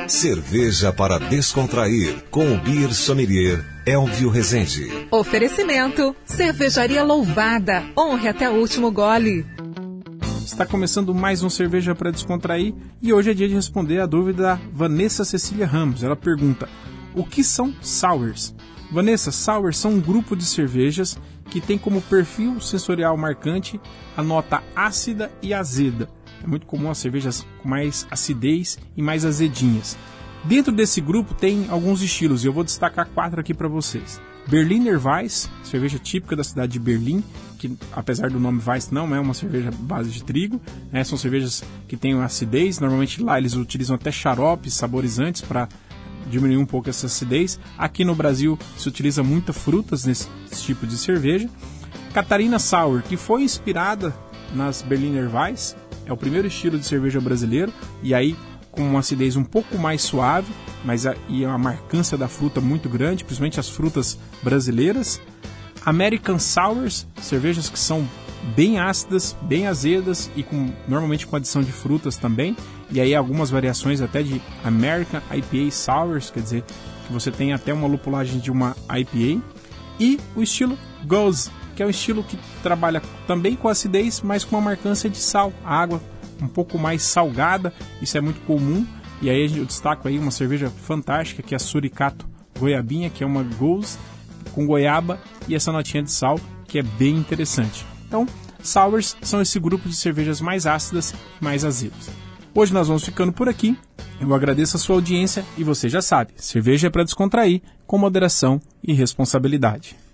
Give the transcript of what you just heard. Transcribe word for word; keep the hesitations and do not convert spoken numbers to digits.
Cerveja para descontrair, com o Beer Sommelier Elvio Rezende. Oferecimento, Cervejaria Louvada, honre até o último gole. Está começando mais um Cerveja para Descontrair e hoje é dia de responder a dúvida da Vanessa Cecília Ramos. Ela pergunta, o que são sours? Vanessa, sours são um grupo de cervejas que tem como perfil sensorial marcante a nota ácida e azeda. É muito comum as cervejas com mais acidez e mais azedinhas. Dentro desse grupo tem alguns estilos e eu vou destacar quatro aqui para vocês. Berliner Weiss, cerveja típica da cidade de Berlim, que apesar do nome Weiss não é uma cerveja base de trigo, né? São cervejas que têm acidez, normalmente lá eles utilizam até xaropes, saborizantes para diminuir um pouco essa acidez. Aqui no Brasil se utiliza muitas frutas nesse tipo de cerveja. Catarina Sour, que foi inspirada nas Berliner Weiss, é o primeiro estilo de cerveja brasileiro, e aí com uma acidez um pouco mais suave, mas a, e uma marcância da fruta muito grande, principalmente as frutas brasileiras. American Sours, cervejas que são bem ácidas, bem azedas e com, normalmente com adição de frutas também, e aí algumas variações até de American I P A Sours, quer dizer, que você tem até uma lupulagem de uma I P A, e o estilo Goose, que é um estilo que trabalha também com acidez, mas com uma marcância de sal, a água um pouco mais salgada, isso é muito comum, e aí eu destaco aí uma cerveja fantástica, que é a Suricato Goiabinha, que é uma Goose com goiaba e essa notinha de sal, que é bem interessante. Então, sours são esse grupo de cervejas mais ácidas e mais azedas. Hoje nós vamos ficando por aqui, eu agradeço a sua audiência e você já sabe, cerveja é para descontrair, com moderação e responsabilidade.